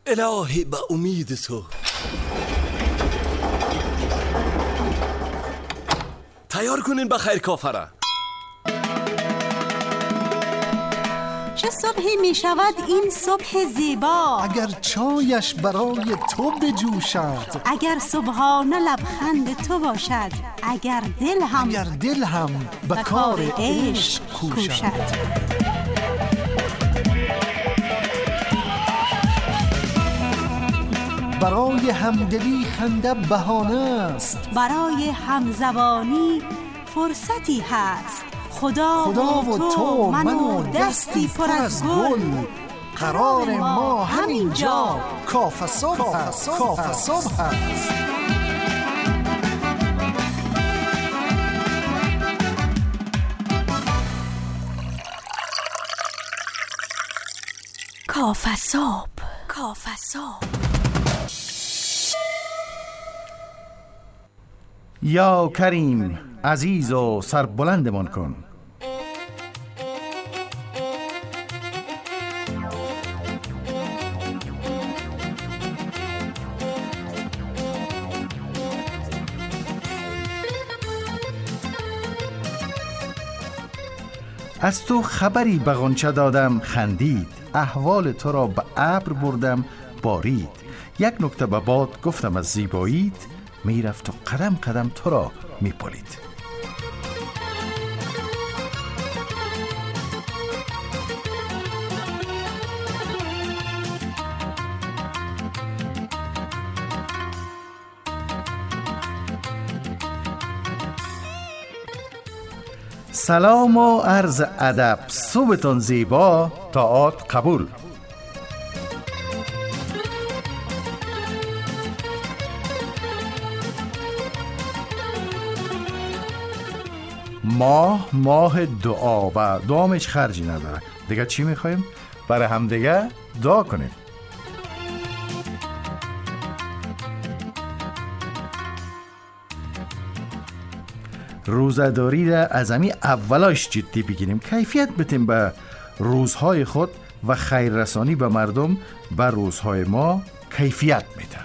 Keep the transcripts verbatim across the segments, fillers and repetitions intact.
الهی به امید تو. تیار کنین بخیر کافره. چه صبحی می شود این صبح زیبا، اگر چایش برای تو بجوشد، اگر صبحانه لبخند تو باشد، اگر دل هم اگر دل هم به کار عشق کوشد. برای همدلی خنده بهانه است، برای همزبانی فرصتی هست. خدا, خدا و تو من و دستی پر از گل، قرار ما همین جا کافه صبح هست. کافه صبح هست. کافه صبح. کافه صبح. یا کریم عزیز و سربلندمان کن. از تو خبری به غنچه دادم خندید، احوال تو را به ابر بردم بارید. یک نکته به باد گفتم از زیباییت، میرفت و قدم قدم تو را میپالید. سلام و عرض ادب، صبحتون زیبا، طاعات قبول. ماه ماه دعا و دعام هیچ خرجی نداره. دیگه چی میخوایم؟ برای هم دیگه دعا کنیم. روزداری را از امی اولاش جدی بگیریم، کیفیت بتیم به روزهای خود و خیررسانی به مردم به روزهای ما کیفیت میده.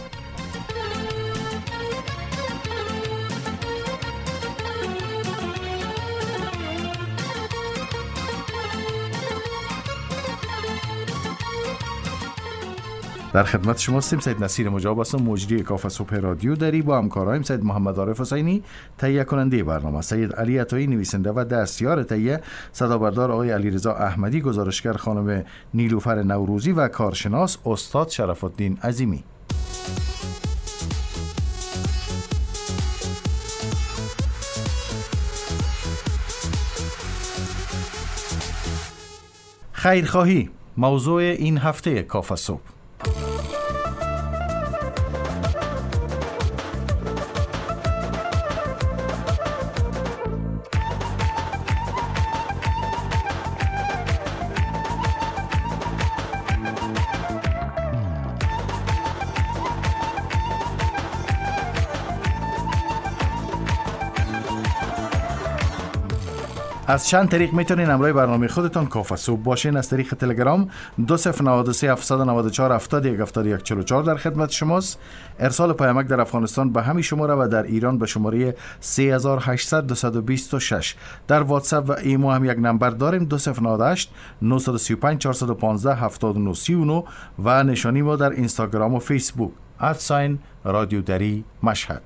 در خدمت شما هستیم. سید نصیر مجاب هستم، مجری کافه صبح رادیو دری. با همکارایم سید محمد عارف حسینی تهیه کننده برنامه، سید علی عطایی نویسنده و دستیار تهیه، صدابردار آقای علیرضا احمدی، گزارشگر خانم نیلوفر نوروزی و کارشناس استاد شرف الدین عظیمی. خیرخواهی موضوع این هفته کافه صبح. از چند طریق میتونین همراه برنامه خودتان کافه صبح باشین. از طریق تلگرام دو صفر نه سه هفت نه چهار هفت یک هفت یک چهار چهار در خدمت شماست. ارسال پیامک در افغانستان به همین شماره و در ایران به شماره سه هشت صفر صفر دو دو شش. در واتساپ و ایمو هم یک نمبر داریم دو صفر نه هشت نه سه پنج چهار یک پنج هفت نه سه نه و نشانی ما در اینستاگرام و فیسبوک ادساین رادیو دری مشهد.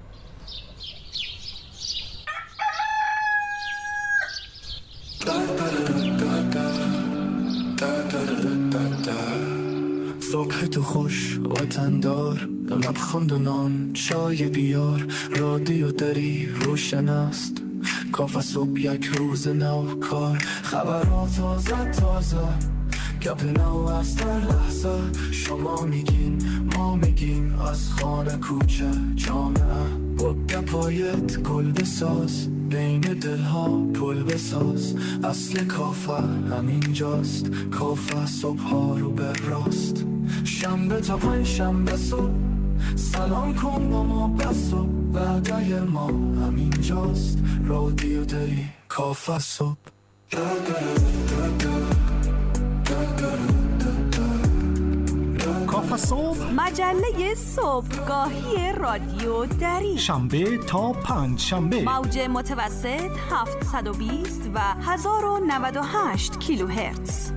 صبح تو خوش وطندار، لبخند و نان چای بیار، رادیو دری روشن است، کافه صبح یک روز نو کار، خبرات تازه تازه، گپ نو از در لحظه، شما میگین ما میگیم، از خانه کوچه جامعه، با گپایت گل بساز، بین دلها پل بساز، اصل کافه همین جاست، کافه صبح ها رو بر راست، شنبه تا پنج شنبه صبح، سلام کن با ما بس و وعده ما همین جاست، رادیو دری کافه صبح. کافه کاف صبح، مجله صبحگاهی رادیو دری، شنبه تا پنج شنبه، موج متوسط هفتصد و بیست و هزار و نود و هشت کیلوهرتز.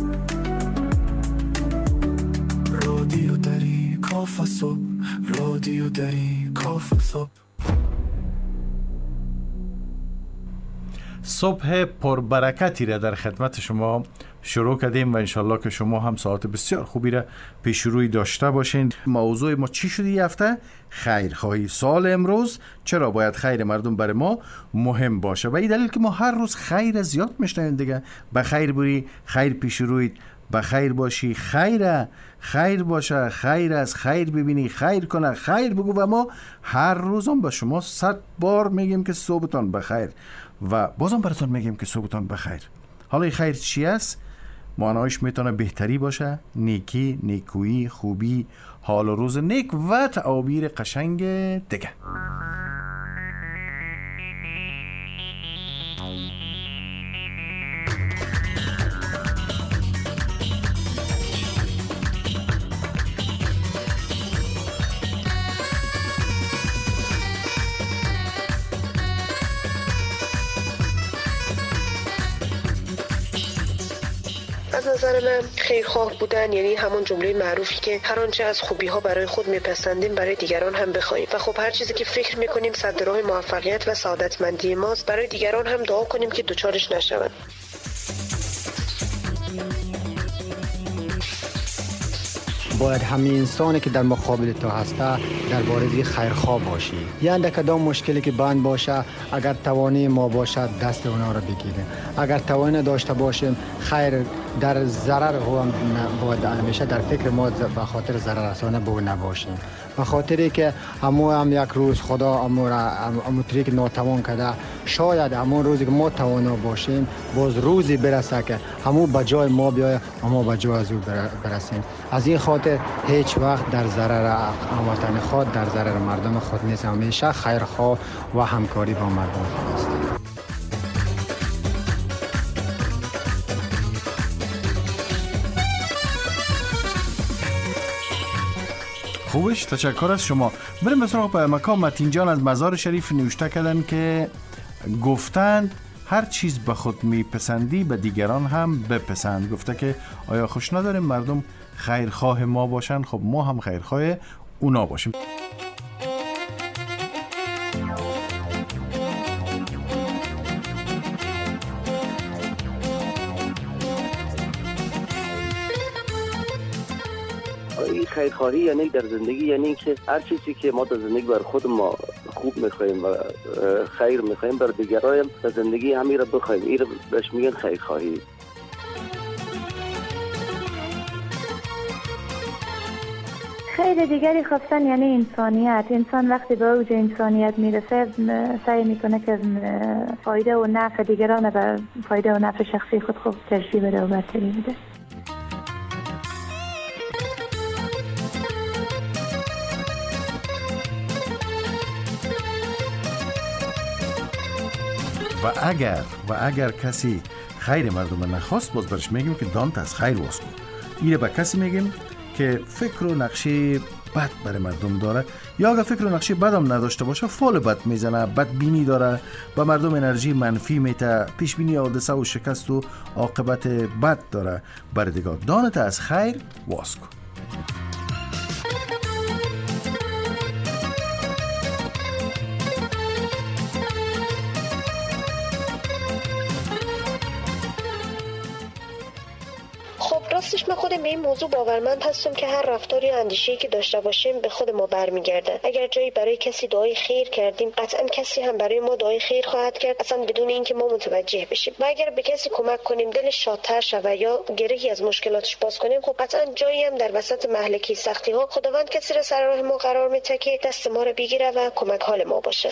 رادیو دری کاف صبح، رادیو دری کاف صبح. صبح پربرکتی را در خدمت شما شروع کردیم و انشالله که شما هم ساعت بسیار خوبی را پیش روی داشته باشین. موضوع ما چی شده یه هفته؟ خیرخواهی. سال امروز چرا باید خیر مردم برای ما مهم باشه؟ و این دلیل که ما هر روز خیر زیاد میشنویم دیگه. به خیر بری، خیر پیش روی، به خیر باشی، خیره، خیر باشه، خیر از خیر ببینی، خیر کنه، خیر بگو. و ما هر روزم به شما صد بار میگیم که صبحتان بخیر و بازم براتون میگیم که صبحتان بخیر. حالا این خیر چی است؟ معنایش میتونه بهتری باشه، نیکی، نیکویی، خوبی، حال و روز نیک و تعابیر قشنگ دیگه. از نظر من خیرخواه بودن یعنی همون جمله معروفی که هر آنچه از خوبی ها برای خود میپسندیم برای دیگران هم بخوایم و خب هر چیزی که فکر میکنیم سد راه موفقیت و سعادتمندی ماست برای دیگران هم دعا کنیم که دوچارش نشوند. باید همین انسانی که در مقابل تو هسته در باره خیرخواه باشی. یعنی کدام مشکلی که بند باشه اگر توانی ما باشد دست اونا رو بگیریم. اگر توانی داشته باشیم خیر در ضرر هم باید همیشه در فکر ما به خاطر ضرر رسانه بو نباشیم. به خاطری که همو هم یک روز خدا امو را امو طریق ناتوان کرده، شاید همون روزی که ما توانا باشیم باز روزی برسه که همو به جای ما بیایه اما به جای از او برسیم. از این خاطر هیچ وقت در ضرر وطن خود در ضرر مردم خود نیست. همیشه خیرخواه و همکاری با مردم خود است. خوبش، تشکر از شما. بریم به سراغ پیامک. متین جان از مزار شریف نوشته کردن که گفتند هر چیز به خود میپسندی به دیگران هم بپسند. گفته که آیا خوش نداریم مردم خیرخواه ما باشن؟ خب ما هم خیرخواه اونا باشیم. خیرخواهی یعنی در زندگی یعنی که هر چیزی که ما در زندگی بر خود ما خوب میخوایم و خیر میخوایم بر دیگران در زندگی همین را بخوایم. این را بهش میگن خیرخواهی. خیر دیگری خواستن یعنی انسانیت. انسان وقتی به اوج انسانیت میرسه سعی میکنه که فایده و نفع دیگران و فایده و نفع شخصی خود خوب ترجیح بده و برتری بده. و اگر و اگر کسی خیر مردم نخواست باز برش میگیم که دانت از خیر واس کن. اینه به کسی میگیم که فکر و نقشه بد برای مردم داره، یا اگر فکر و نقشه بد هم نداشته باشه فال بد میزنه، بدبینی داره، به مردم انرژی منفی میته، پیش بینی حادثه و شکست و عاقبت بد داره. برای دیگه دانت از خیر واس کن. راستش من خودم به این موضوع باورمند هستم که هر رفتاری و اندیشه‌ای که داشته باشیم به خود ما برمیگرده. اگر جایی برای کسی دعای خیر کردیم قطعا کسی هم برای ما دعای خیر خواهد کرد، اصلا بدون اینکه ما متوجه بشیم. و اگر به کسی کمک کنیم دلش شادتر شود یا گرهی از مشکلاتش باز کنیم، خب قطعا جایی هم در وسط مهلکی سختی ها خداوند کسی را سر راه ما قرار میده که دست ما را بگیره و کمک حال ما باشه.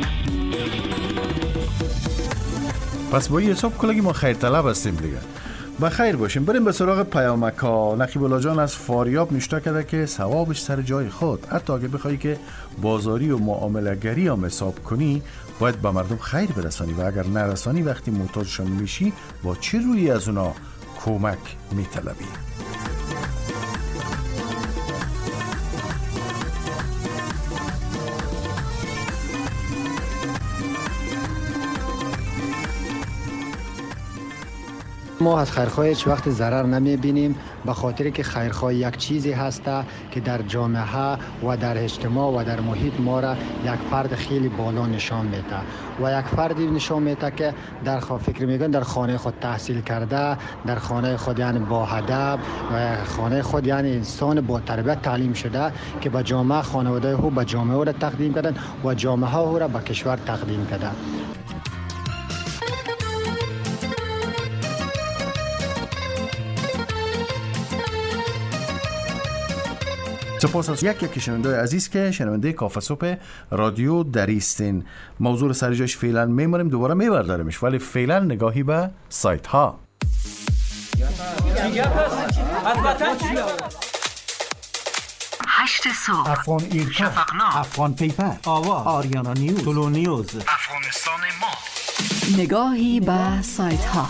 پس با این حساب کلگی ما خیر طلب هستیم دیگه. بخیر باشیم. بریم به سراغ پیامک ها. نقیب الله جان از فاریاب نوشته کرده که ثوابش سر جای خود، حتی اگه بخوای که بازاری و معامله گری هم حساب کنی باید به مردم خیر برسانی و اگر نرسانی وقتی محتاجشان میشی با چه روی از اونا کمک میطلبی؟ ما از خیرخواه هیچ وقت ضرر نمیبینیم، به خاطر که خیرخواه یک چیزی هسته که در جامعه و در اجتماع و در محیط ما را یک فرد خیلی بالا نشان میده و یک فردی نشان میده که در فکر میگن در خانه خود تحصیل کرده، در خانه خود یعنی با ادب و خانه خود یعنی انسان با تربیت تعلیم شده که به جامعه خانواده او به جامعه او را تقدیم کردن و جامعه او را به کشور تقدیم کردن. سپاس از یک یک شنونده عزیز که شنونده کافه صبح رادیو دریستین. موضوع سر جاش فعلا میمونیم، دوباره میبردارمش، ولی فعلا نگاهی به سایت ها. هشت صبح، افغان ایرکا، شفقنامه، افغان پیپر، آواز، آریانا نیوز، تولو نیوز، افغانستان ما. نگاهی به سایت ها.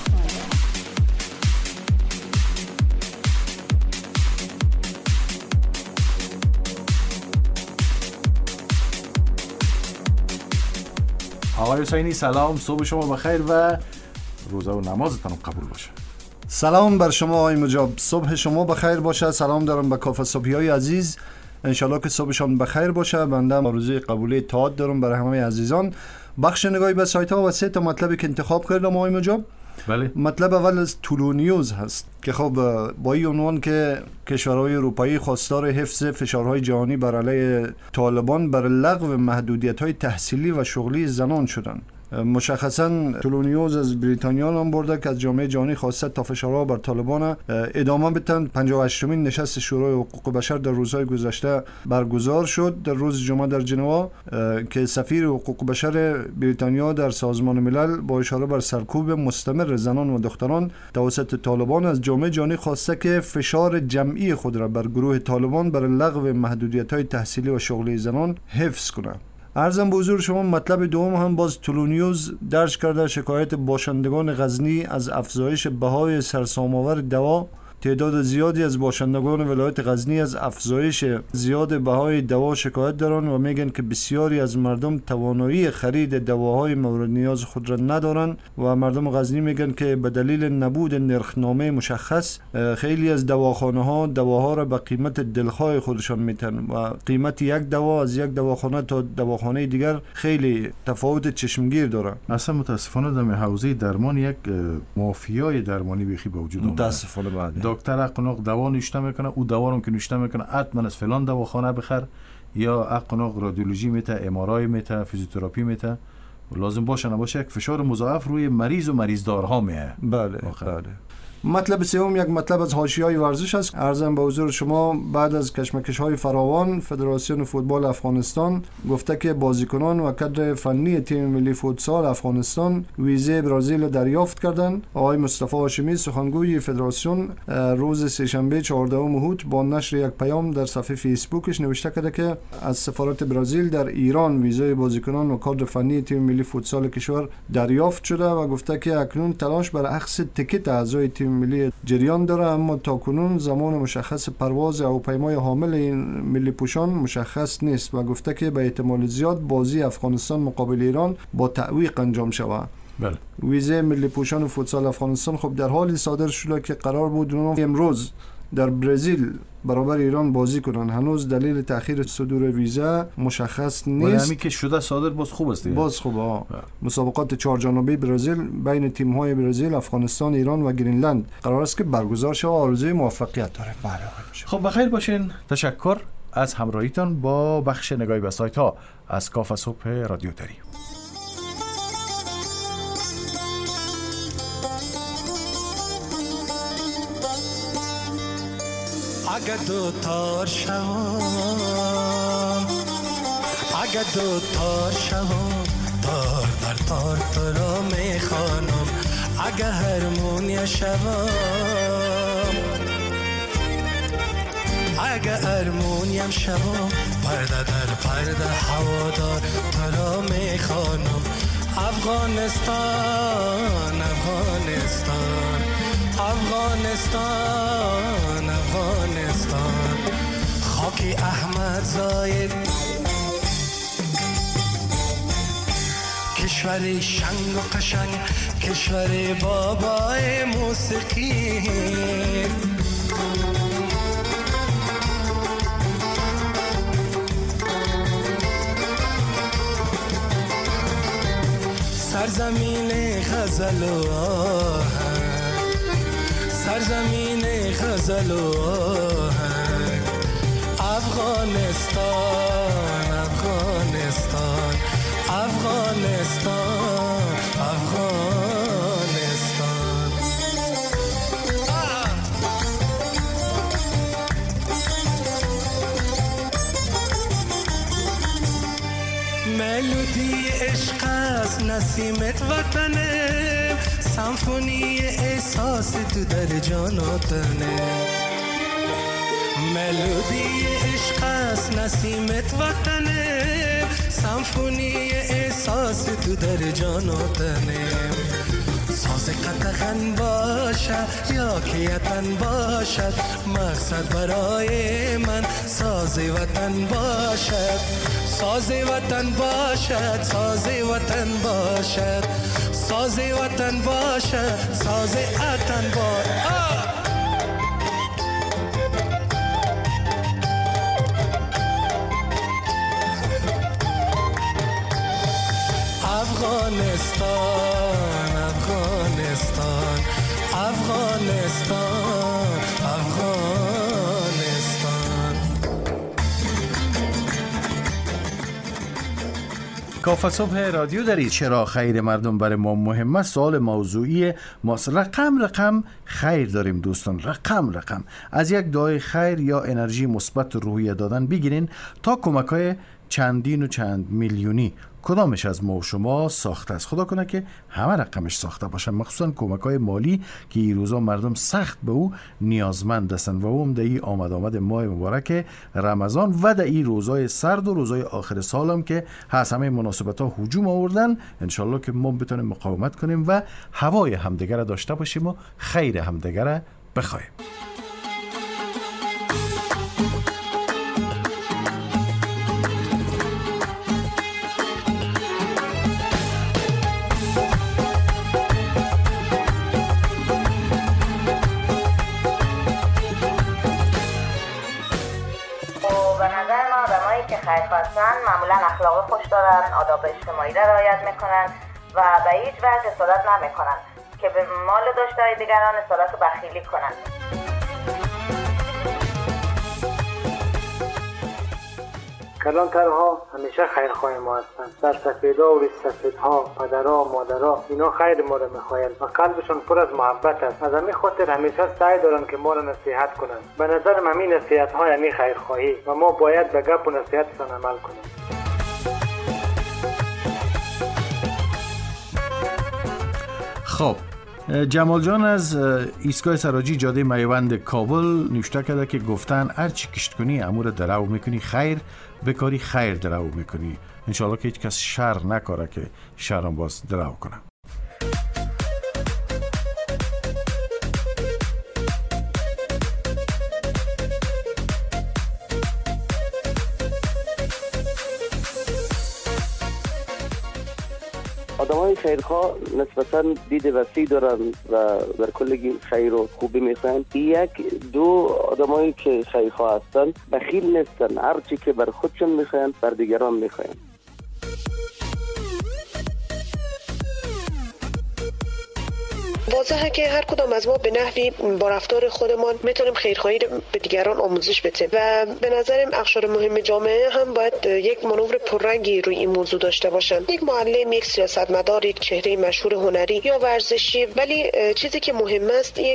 آقای حسینی سلام، صبح شما بخیر و روزه و نمازتان قبول باشه. سلام بر شما آقای مجاب، صبح شما بخیر باشه. سلام دارم به کافه صبحی های عزیز، انشالله که صبحشان بخیر باشه. بنده آرزوی قبولی اطاعت دارم برای همه عزیزان. بخش نگاهی به سایت ها و سه تا مطلبی که انتخاب کردم آقای مجاب. بله. مطلب اول از تولو نیوز هست که خب با این عنوان که کشورهای اروپایی خواستار حفظ فشارهای جهانی بر علیه طالبان بر لغو محدودیت‌های تحصیلی و شغلی زنان شدند. مشخصا تولو نیوز از بریتانیا هم برده که از جامعه جهانی خواسته تا فشارها بر طالبان ادامه بدن. پنجاه و هشتمین نشست شورای حقوق بشر در روزهای گذشته برگزار شد در روز جمعه در ژنوا که سفیر حقوق بشر بریتانیا در سازمان ملل با اشاره بر سرکوب مستمر زنان و دختران توسط طالبان از جامعه جهانی خواسته که فشار جمعی خود را بر گروه طالبان بر لغو محدودیت‌های تحصیلی و شغلی زنان حفظ کنند. عرضم به حضور شما مطلب دوم هم باز تولو نیوز درج کرده شکایت باشندگان غزنی از افزایش بهای سرسام‌آور دوا. تعداد زیادی از باشندگان ولایت غزنی از افزایش زیاد بهای دوا شکایت دارند و میگن که بسیاری از مردم توانایی خرید دواهای مورد نیاز خود را ندارند و مردم غزنی میگن که به دلیل نبود نرخنامه مشخص خیلی از دواخانه ها دواها را به قیمت دلخواه خودشان میتن و قیمت یک دوا از یک دواخانه تا دواخانه دیگر خیلی تفاوت چشمگیر داره. اصلا متاسفانه در حوزه درمان یک مافیای درمانی بیخی به وجود اومده. متاسفانه بعد دکتر اقناق دوا نوشته میکنه، او دوا رو که نوشته میکنه حتما از فلان دواخانه بخر، یا اقناق رادیولوژی میته، ام آر آی میته، فیزیوتراپی میته. لازم باشه نباشه یک فشار مضاعف روی مریض و مریضدارها میه. بله بله. مطلب سوم یک مطلب از حاشیه‌های ورزش است. عرضم به حضور شما بعد از کشمکش‌های فراوان فدراسیون فوتبال افغانستان گفته که بازیکنان و کادر فنی تیم ملی فوتسال افغانستان ویزه برزیل دریافت کردند. آقای مصطفی هاشمی سخنگوی فدراسیون روز سه‌شنبه چهاردهم اوت با نشر یک پیام در صفحه فیسبوکش نوشته کرده که از سفارت برزیل در ایران ویزای بازیکنان و کادر فنی تیم ملی فوتسال کشور دریافت شده و گفته که اکنون تلاش بر اخذ تیکت اعضای تیم ملی جریان داره، اما تاکنون زمان مشخص پرواز هواپیمای حامل این ملی پوشان مشخص نیست و گفته که به احتمال زیاد بازی افغانستان مقابل ایران با تعویق انجام شود. بله. ویزه ملی پوشان فوتسال افغانستان خب در حالی صادر شده که قرار بود امروز در برزیل برابر ایران بازی کنن. هنوز دلیل تأخیر صدور ویزا مشخص نیست. ولی همین که شده صادر باز خوب است دیگه. باز خوبه ها. مسابقات چهار جانبه برزیل بین تیم‌های برزیل، افغانستان، ایران و گرینلند قرار است که برگزار شود. آرزوی موفقیت داره. بله. خب بخیر باشین. تشکر از همراهیتان با بخش نگاهی به سایت ها از کافه صبح رادیو دری. اگه دو تار شوم اگه دو تار شوم تار در تار تو را میخوانم اگه هرمونی شوام، اگه هرمونیم شوام، پرده در پرده هوادار تو را میخوانم. افغانستان افغانستان افغانستان افغانستان، خاک احمد زاید، کشور شنگ و قشنگ، کشور بابای موسیقی. سرزمین غزل و آهنگ، سرزمین غزل و آهنگ، افغانستان افغانستان افغانستان افغانستان. ملودی عشق است نسیمت وطنه، سمفونی احساس تو در جاناتنه. ملودی عشق است نسیمت وطنه، سمفونی احساس تو در جاناتنه. ساز قطغن باشد یا کیتن باشد، مقصد برای من ساز وطن باشد. ساز وطن باشد، ساز وطن باشد، ساز وطن باشد، ساز وطن باشد. افغانستان افغانستان افغانستان افغانستان. کافه صبح رادیو دارید. چرا خیر مردم برای ما مهمه؟ سوال موضوعی ماست. رقم رقم خیر داریم دوستان، رقم رقم از یک دعای خیر یا انرژی مثبت روحیه دادن بگیرین تا کمک‌های چندین و چند میلیونی. کدامش از ما و شما ساخته است؟ خدا کنه که همه رقمش ساخته باشن، مخصوصا کمک‌های مالی که این روزا مردم سخت به او نیازمند هستند و هم در این آمد آمد ماه مبارک رمضان و در این روزای سرد و روزای آخر سال هم که هست همه مناسبت‌ها هجوم آوردن. انشالله که ما بتونیم مقاومت کنیم و هوای همدیگر داشته باشیم و خیر همدیگر بخوایم. خیرخواستن معمولا اخلاق خوش دارن، آداب اجتماعی را رعایت میکنن و به هیچ وجه حسادت نمیکنن که به مال داشته‌های دیگران حسادت و بخیلی کنن. کلانترها همیشه خیرخواه ما هستند. سرسفیدا و ریشسفیدها، پدرها، مادرها، اینا خیر ما را میخواهند و قلبشون پر از محبت است. از همین خاطر همیشه سعی دارن که ما را نصیحت کنند. به نظرم همین نصیحت ها یعنی خیرخواهی و ما باید به گپ و نصیحتشان عمل کنیم. خب جمال جان از ایستگاه سراجی جاده میوند کابل نوشته کرده که گفتن هر چی کشت کنی امور درو میکنی، خیر بکاری خیر درو میکنی. انشالله که هیچ کس شر نکاره که شرم باز درو کنه. آدمای خیرخواه نسبتاً دید وسیع دارن و در کلگی خیر و خوبی میخواین. یک دو آدمایی که خیرخواه هستن بخیل نیستن، هر چی که بر خودشون میخواین بر دیگران میخواین. واضحه که هر کدام از ما به نحوی با رفتار خودمان میتونیم خیرخواهی رو به دیگران آموزش بدیم و به نظرم اقشار مهم جامعه هم باید یک مانور پررنگی روی این موضوع داشته باشن. یک معلم، یک سیاستمدار، یک چهره مشهور هنری یا ورزشی، ولی چیزی که مهم است اینه